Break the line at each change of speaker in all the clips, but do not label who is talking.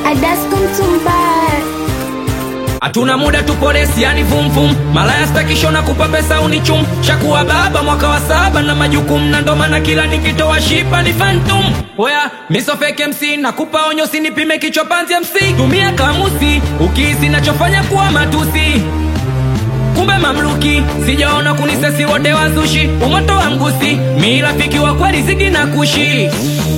Hatuna muda tupolesi yani vum vum. Malaya stakisho na kupa pesa unichum. Shakuwa baba mwaka wa 7 na majukumu. Na ndo maana kila nikitoa shipa ni phantom. Oya, miso fake MC na kupa onyo sinipime kichwa panzi MC. Tumia kamusi, ukihisi nachofanya kuwa matusi. Kumbe mamluki, sijaona kunisesi wote wazushi. Umoto wa mgusi, mi rafiki wa kweli zigi na kushi.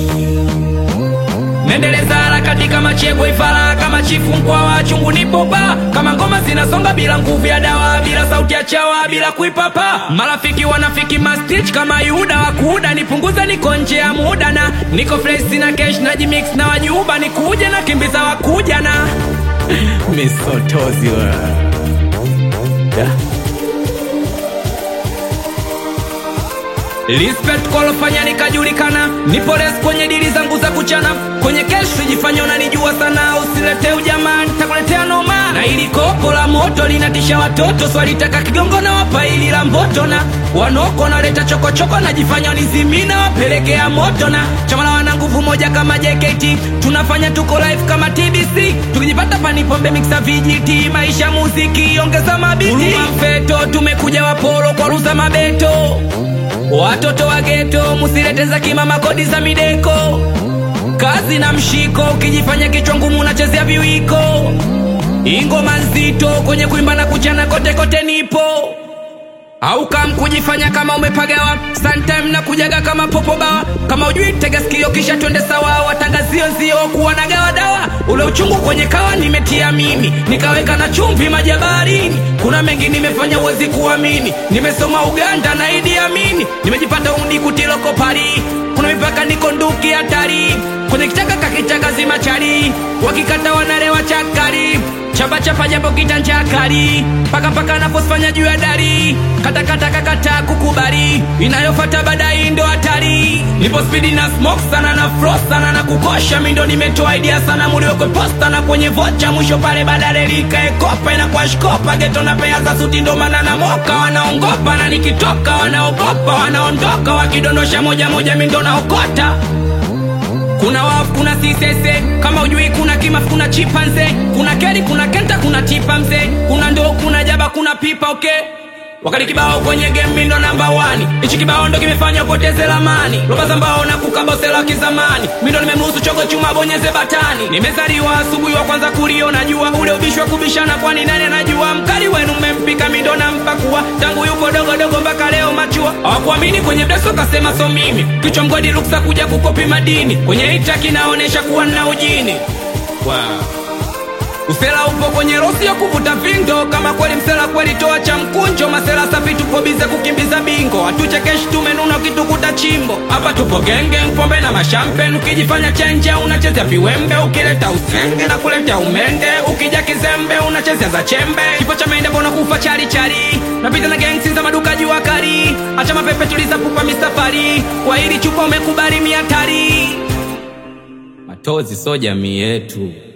Nendeleza harakati kama chego ifara. Kama chifu mkwa wa chungu nipopa. Kama ngoma zinasonga bila nguvu ya dawa. Bila sauti ya chawa, bila kuipapa. Marafiki wanafiki mastitch kama Yuda. Wakuda nipunguza niko nje ya muda. Na niko fresh na cash na jimix na wajuba. Nikuje na kimbiza wakuja na misotozi wa Respect kwa lofanya nikajulikana. Nipo res kwenye dili zangu za kuchana. Kwenye kesho jifanya unanijua sana. Usilete ujamaa nitakuletea noma. Na ili kopo la moto linatisha watoto. Swali taka kigongo na wapa ili la mboto. Na wanoko na leta choko choko. Na jifanya nizimina wapelekea moto. Na chamala wana nguvu moja kama JKT. Tunafanya tuko live kama TBC. Tukijipata panipombe mixa VGT. Maisha muziki ongeza mabiti. Uruma mfeto tumekuja wapolo kwa ruza mabeto. Watoto wa ghetto musilete za kimama kodi za mideko. Kazi na mshiko ukijifanya kichwa ngumu unachezea viwiko. Ingoma nzito kwenye kuimba na kuchana kote kote nipo. Au kama kujifanya kama umepagawa. Sometime na kujaga kama popo bawa. Kama ujui tega sikio kisha twende sawa. Watangazio nzio kuwa na gawa dawa. Ule uchungu kwenye kawa nimetia mimi. Nikaweka na chumvi majabarini. Kuna mengi nimefanya uwezi kuamini. Nimesoma Uganda na Idi Amini. Nimejipata undi kutiloko pari. Kuna mipaka niko nduki hatari. Kwenye kichaka kakichaka zimachari. Wakikata wanarewa chakari. Chapa chapa japo kitanja kari. Paka naposfanya juu ya dari. Kata kakata kukubali. Inayofata badai ndo hatari. Nipo speedy na smoke sana na frost sana na kukosha. Mindo nimetoa idea sana mulio kwe posta na kwenye vocha. Mwisho pale badale lika ekopa ina kwa shkopa. Geto na pea za suti ndo mana na moka. Wanaongopa na nikitoka wanaogopa. Wanaondoka wakidondosha moja moja mindo na okota. Kuna wafu, kuna sisese. Kama ujui kuna kimafu, kuna chipanze. Kuna keri, kuna kenta, kuna tipa mze. Kuna ndo, kuna jaba, kuna pipa, okay. Wakati kibao kwenye game mindo number 1. Ichi kibao ndo kimefanya poteze lamani. Loba zambao na kukabosela kizamani. Mindo nimemruhusu chogo chuma bonyeze batani. Nimezaliwa asubuhi wa kwanza kuliona jua. Ule ubishwa kubishana kwani nani anajua. Mkali wenu mmempika mindo na mpakua. Tangu yupo dogo dogo mpaka leo machua. Hawakuamini kwenye bleso kasema so mimi. Kichwa mgodi ruksa kuja kukopi madini. Kwenye hita kinaonesha kuwa na ujini. Wow. Usela upo kwenye rosi ya kuvuta vindo. Kama kweli msela kweli toa cha mkunjo. Masela safi tupo bize kukimbiza bingo. Hatuchekeshi tumenuna ukitukuta chimbo. Hapa tupo genge pombe na mashampen. Ukijifanya chenje unachezea viwembe. Ukileta usenge na kuleta umende. Ukija kizembe unachezea za chembe. Kifo cha mende bona kufa chari chari. Napita na gangsi za maduka jua kari. Acha mapepe tuliza pupa mistafari. Kwa hili chupa umekubali miatari. Matozi so jamii yetu.